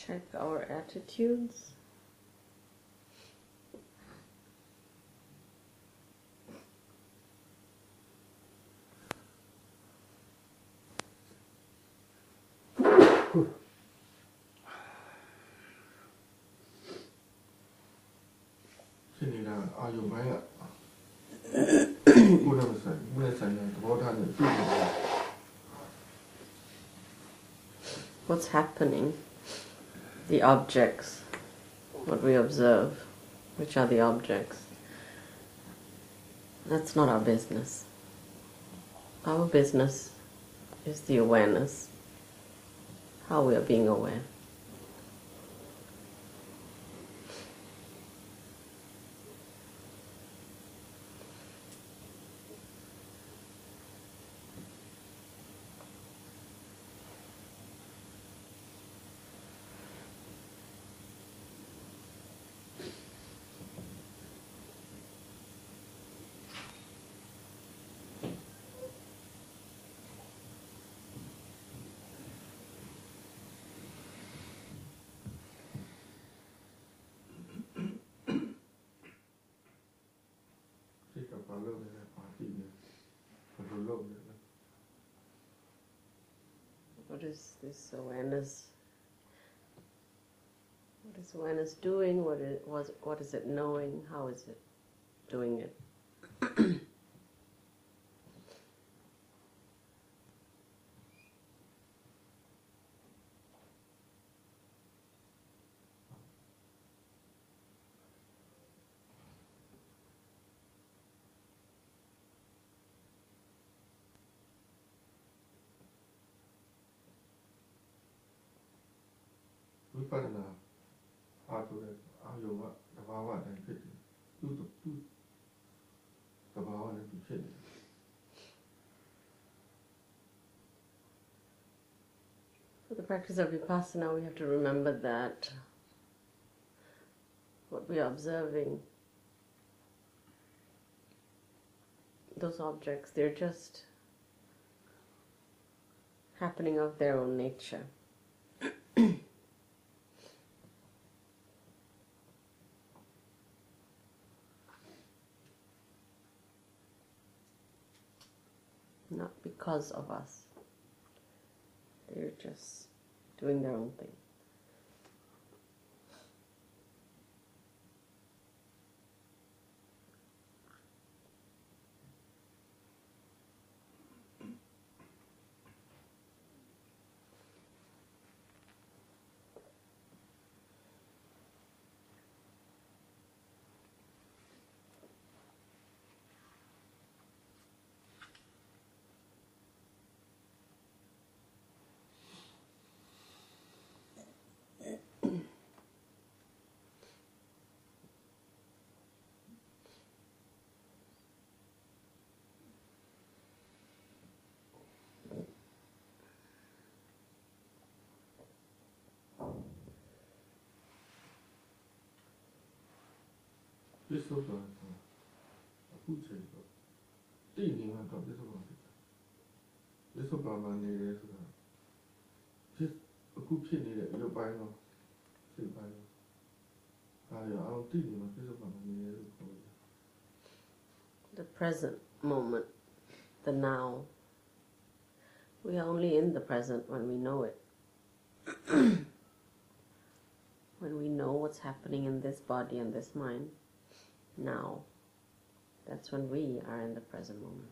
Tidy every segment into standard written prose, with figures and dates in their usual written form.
Check our attitudes. What's happening? The objects, what we observe, which are the objects. That's not our business. Our business is the awareness, how we are being aware. What is this awareness? What is awareness doing? What is it knowing? How is it doing it? For the practice of Vipassana, we have to remember that what we are observing, those objects, they're just happening of their own nature. Not because of us. They're just doing their own thing. The present moment, the now. We are only in the present when we know it. When we know what's happening in this body and this mind, now, that's when we are in the present moment.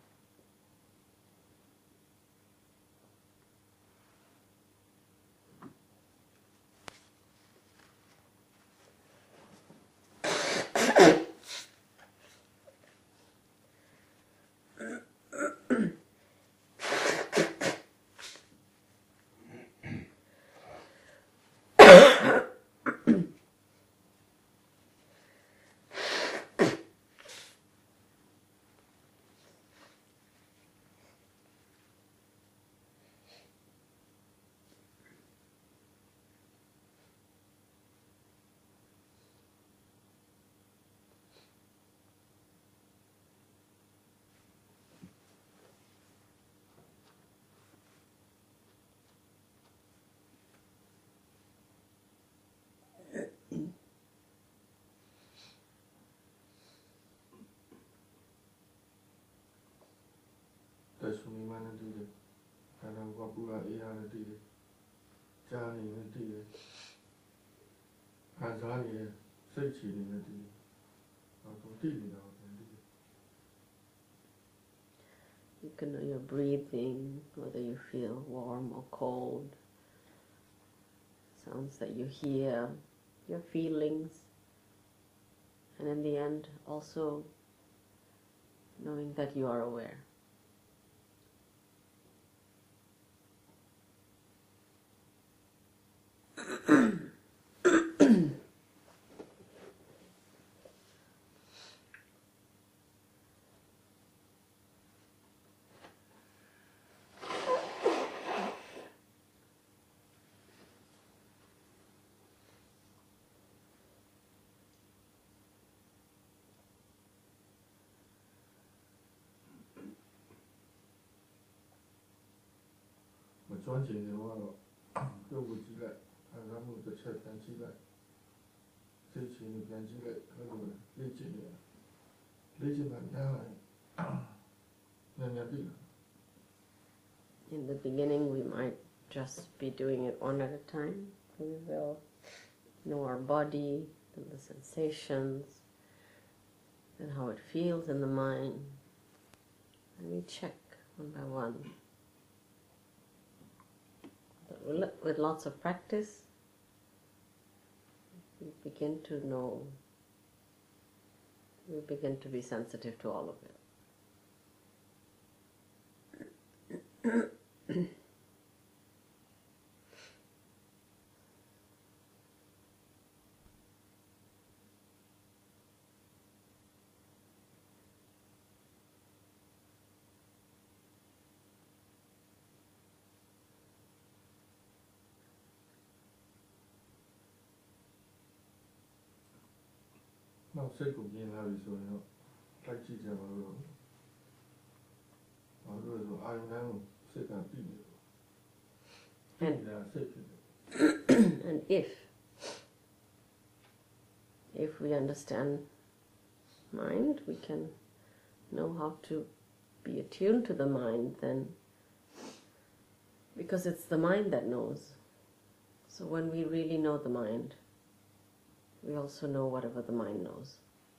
You can know your breathing, whether you feel warm or cold, sounds that you hear, your feelings, and in the end also knowing that you are aware. In the beginning, we might just be doing it one at a time. We will know our body, and the sensations, and how it feels in the mind. And we check one by one. But with lots of practice, we begin to know, we begin to be sensitive to all of it. And if we understand mind, we can know how to be attuned to the mind then, because it's the mind that knows. So when we really know the mind, we also know whatever the mind knows.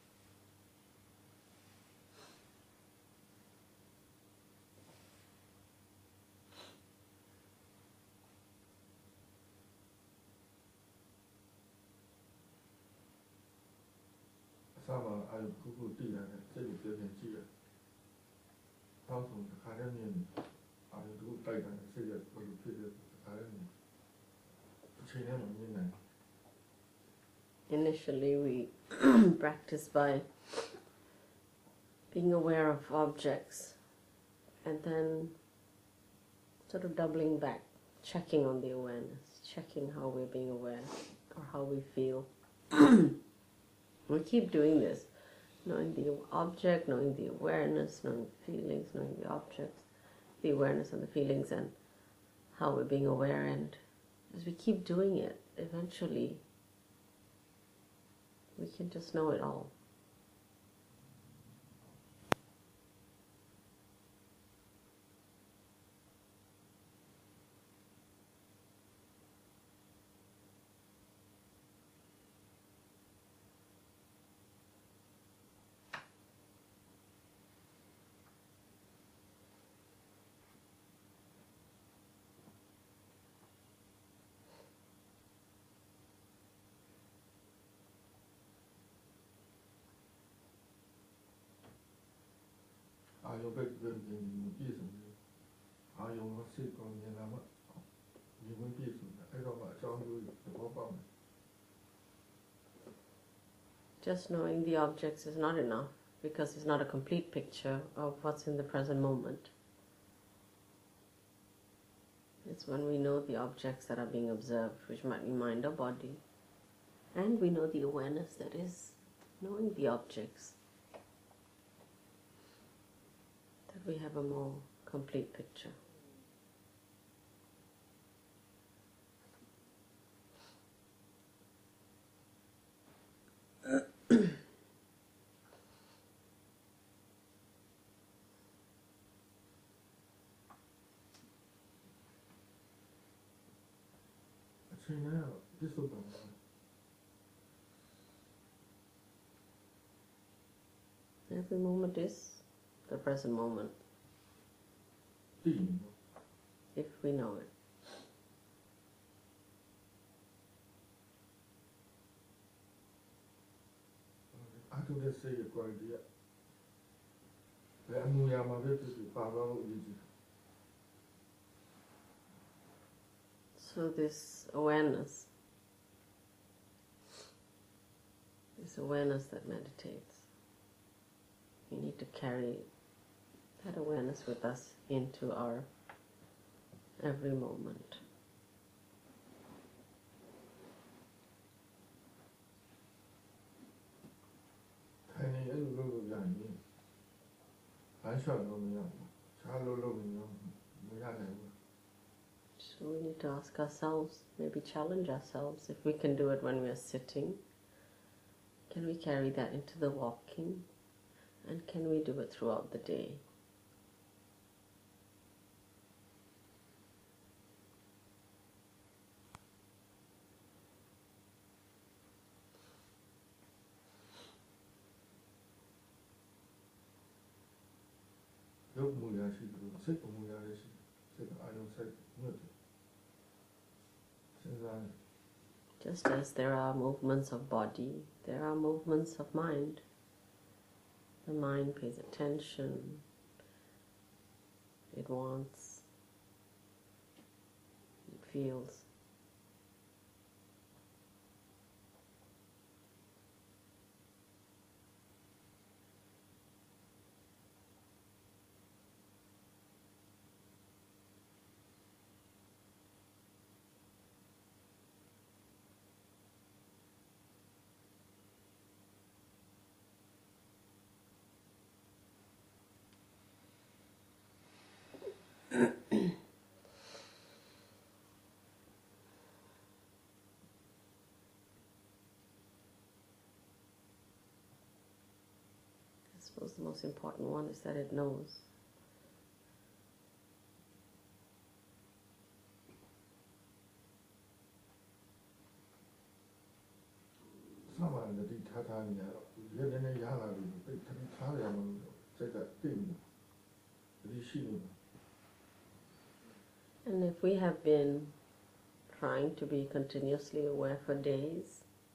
Initially, we practice by being aware of objects and then sort of doubling back, checking on the awareness, checking how we're being aware or how we feel. We keep doing this, knowing the object, knowing the awareness, knowing the feelings, knowing the objects, the awareness and the feelings, and how we're being aware. And as we keep doing it, eventually we can just know it all. Just knowing the objects is not enough, because it's not a complete picture of what's in the present moment. It's when we know the objects that are being observed, which might be mind or body, and we know the awareness that is knowing the objects, that we have a more complete picture. Every moment is the present moment, သိရင်ပေါ့ if we know it. အထုတဲ့စိတ်ရဲ့ quality ကဘယ်အမှုရာမှာဖြစ်ဖြစ်ပါသွားဖို့အရေးကြီးတယ် So this awareness that meditates, we need to carry that awareness with us into our every moment. ထိုင်နေအဲ့လိုလုပ်လို့ရရင်လမ်းလျှောက်လို့မရဘူးခြားလို့မရနိုင်ဘူး So we need to ask ourselves, maybe challenge ourselves, if we can do it when we are sitting, can we carry that into the walking? And can we do it throughout the day? ရုပ်အမှုရာရှိတယ်စိတ်အမှုရာလည်းရှိတယ်စိတ်ကအာယုံစိုက်ညွတ်တယ်စဉ်းစားတယ် Just as there are movements of body, there are movements of mind. The mind pays attention, it wants, it feels. I suppose the most important one is that it knows. စမှန်တတိထားနေရတော့ရက်နေရလာပြီပိတ်တတိထားရမှာစိတ်ကတိတ်နေတတိရှိနေပါ And if we have been trying to be continuously aware for days,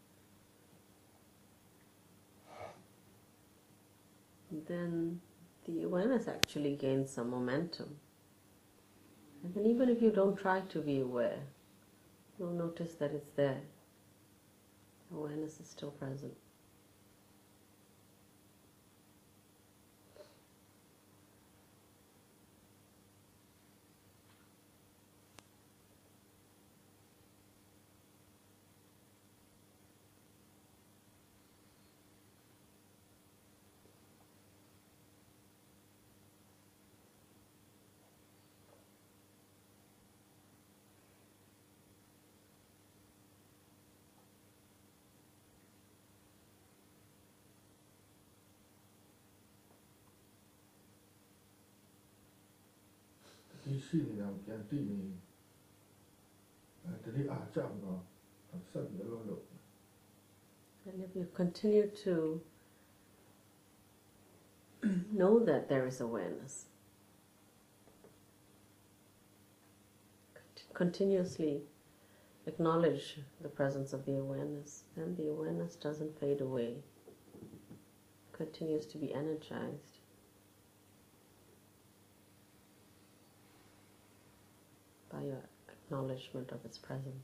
then the awareness actually gains some momentum. And then even if you don't try to be aware, you'll notice that it's there. Awareness is still present. Thì suy nghĩ rằng cái tỉ mỉ thì chạm vào sắp nhớ luôn được. And if you continue to know that there is awareness, continuously acknowledge the presence of the awareness, then the awareness doesn't fade away, continues to be energized. By your acknowledgement of its presence.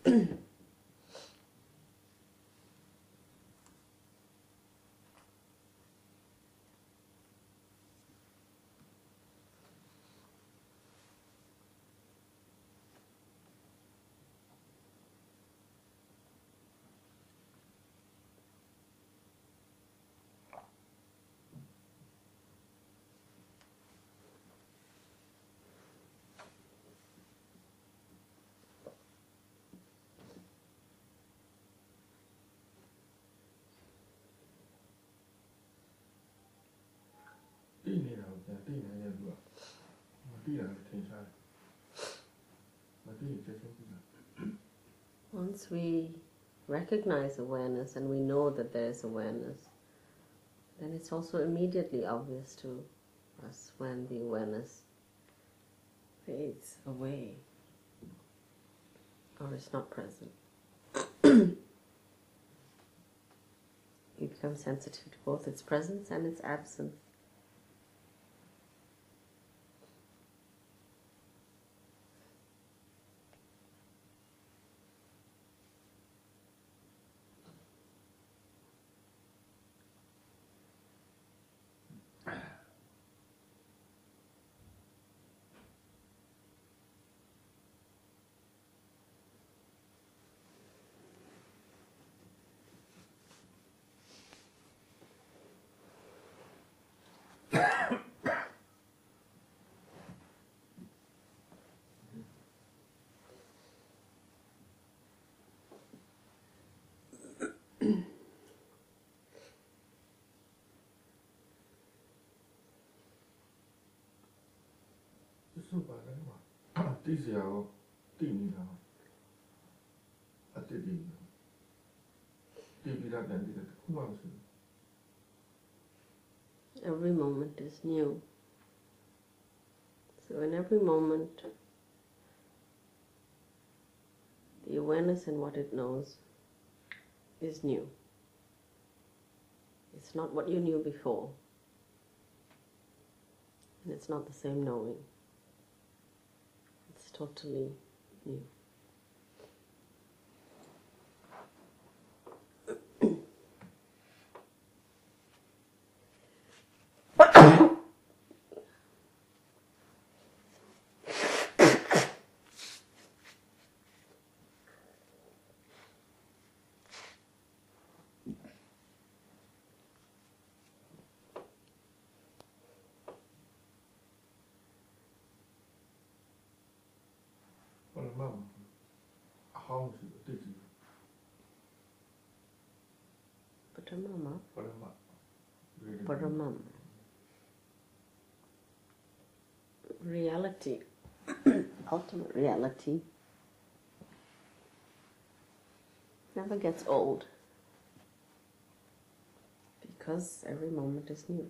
တိနေတာကိုပြန်တိနိုင်တဲ့လူကမတိတာထင်ရှားတယ်မတိချက်ချင်းပြီးတာ Once we recognize awareness and we know that there is awareness, then it's also immediately obvious to us when the awareness fades away or is not present. We become sensitive to both its presence and its absence. စွတ်ပါတယ်ကွာတိစရာကိုတိနေတာအတိတ်တိပြီးတာပြန်တိတယ်ခုမှမရှိဘူး Every moment is new. So in every moment, the awareness in what it knows is new. It's not what you knew before. And it's not the same knowing. It's totally new. Paramam. Reality, ultimate reality, never gets old because every moment is new.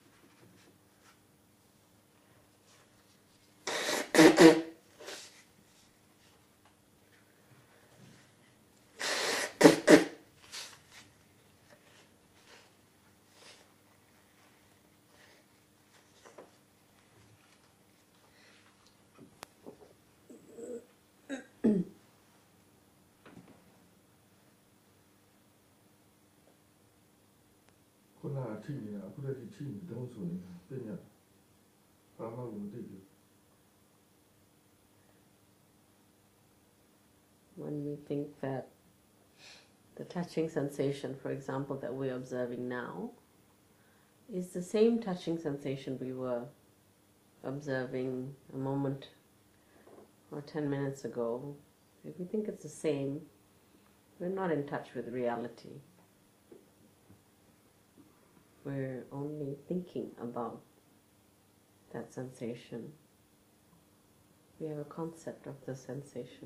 When we think that the touching sensation, for example, that we're observing now, is the same touching sensation we were observing a moment or 10 minutes ago, if we think it's the same, we're not in touch with reality. We're only thinking about that sensation. We have a concept of the sensation.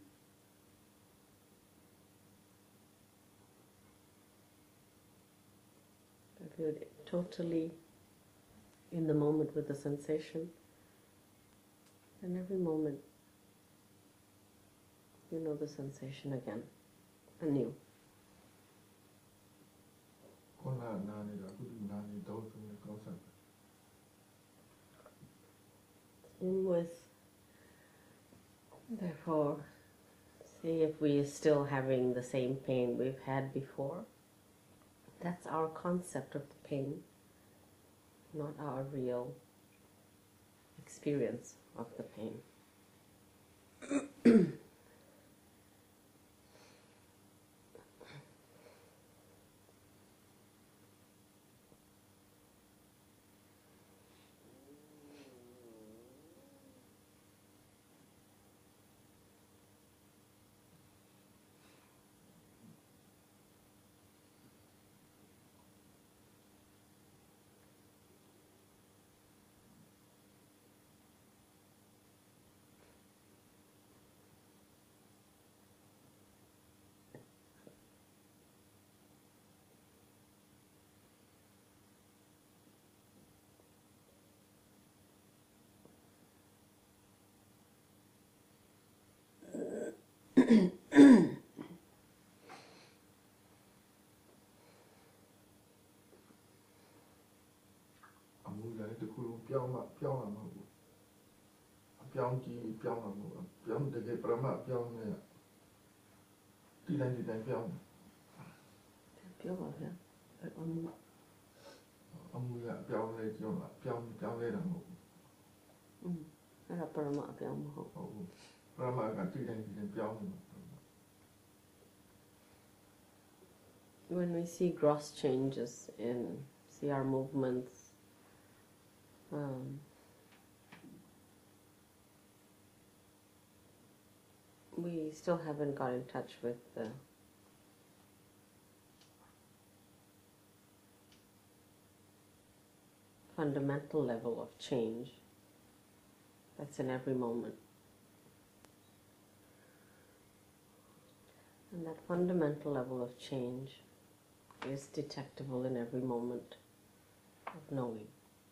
If you're totally in the moment with the sensation, then every moment you know the sensation again, anew. Same with, therefore, See if we are still having the same pain we've had before. That's our concept of the pain, not our real experience of the pain. Amula the cool piano, piano, piano, the gay brahma, piano, Tilan, piano. Amula, piano, piano, Era Parama Apiamo. Brahma got Tilan, piano. When we see gross changes see our movements, we still haven't got in touch with the fundamental level of change that's in every moment. And that fundamental level of change is detectable in every moment of knowing.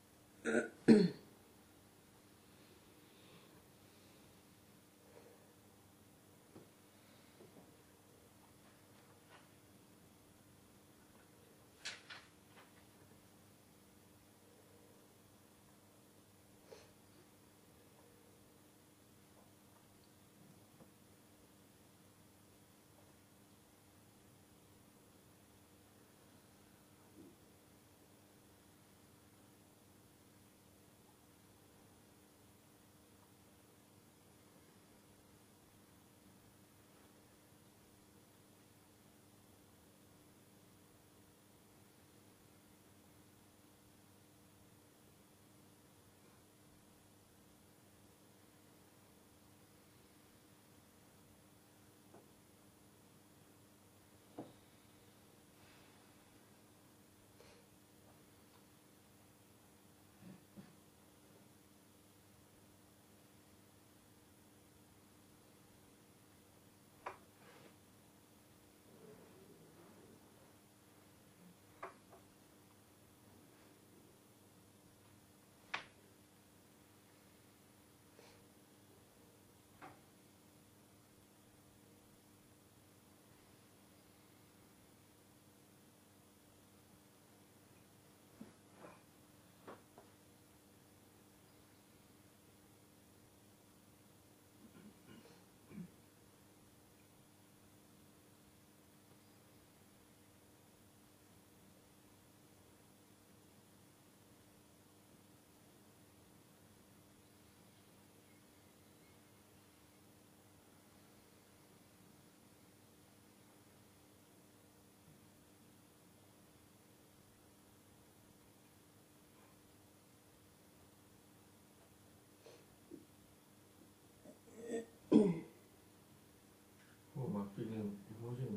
Feeling, emotion,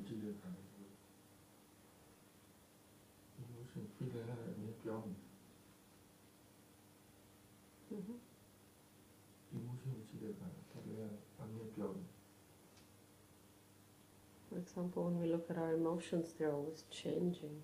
emotion, feeling, For example, when we look at our emotions, they're always changing.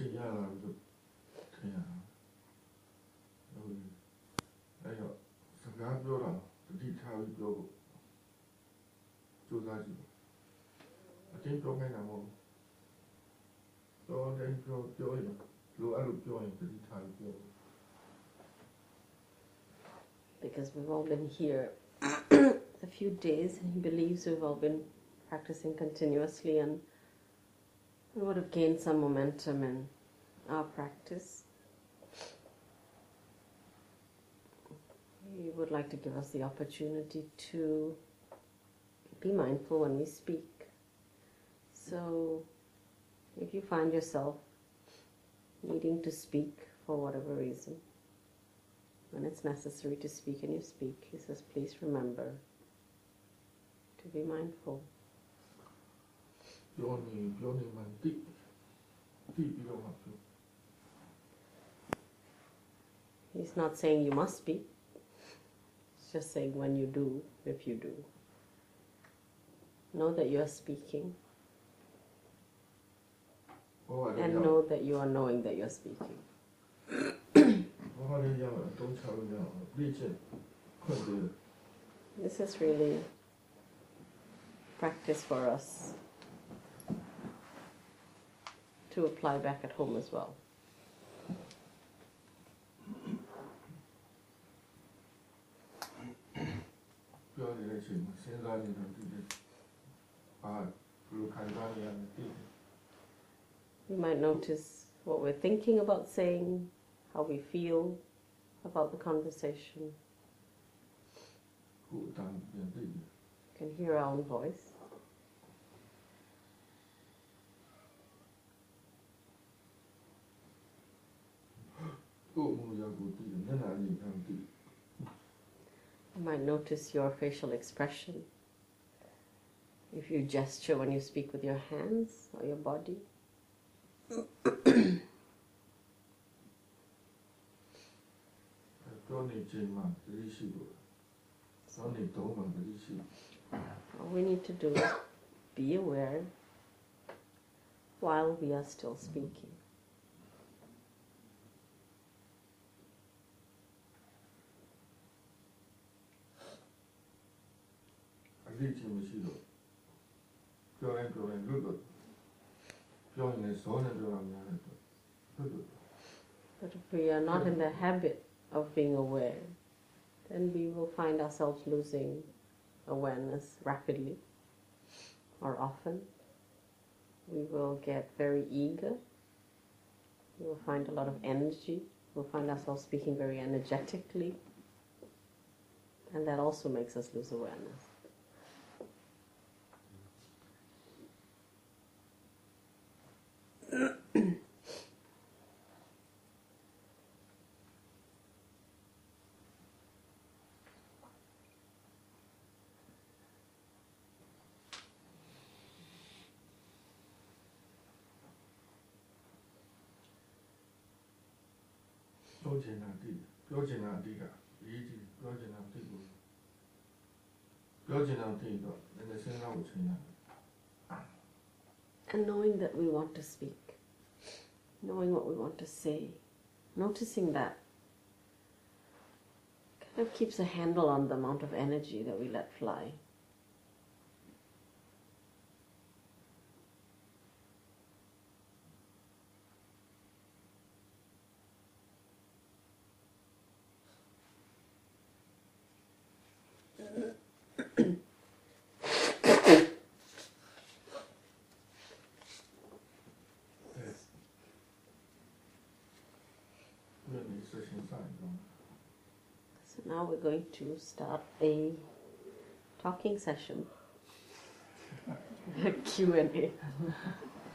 ချိန်ရလာပြီလို့ထင်ရတာဟုတ်ပြီအဲ့တော့စကားပြောတာတတိထားပြီးပြောဖို့ကြိုးစားကြည့်ပါအတင်းပြောခိုင်းတာမဟုတ်ဘူးတော့တိုင်းပြောရင်လိုအဲ့လိုပြောရင်တတိထားပြီးပြော Because we've all been here a few days, and he believes we've all been practicing continuously, and we would have gained some momentum in our practice. He would like to give us the opportunity to be mindful when we speak. So, if you find yourself needing to speak for whatever reason, when it's necessary to speak and you speak, he says, please remember to be mindful. He's not saying you must speak. He's just saying when you do, if you do. Know that you are speaking. And know that you are knowing that you are speaking. This is really practice for us to apply back at home as well. We might notice what we're thinking about saying, how we feel about the conversation. You can hear our own voice. You might notice your facial expression. If you gesture when you speak with your hands or your body. All we need to do is be aware while we are still speaking. But if we are not in the habit of being aware, then we will find ourselves losing awareness rapidly or often. We will get very eager. We will find a lot of energy. We'll find ourselves speaking very energetically. And that also makes us lose awareness. And knowing that we want to speak, knowing what we want to say, noticing that kind of keeps a handle on the amount of energy that we let fly. So now we're going to start a talking session, a Q&A.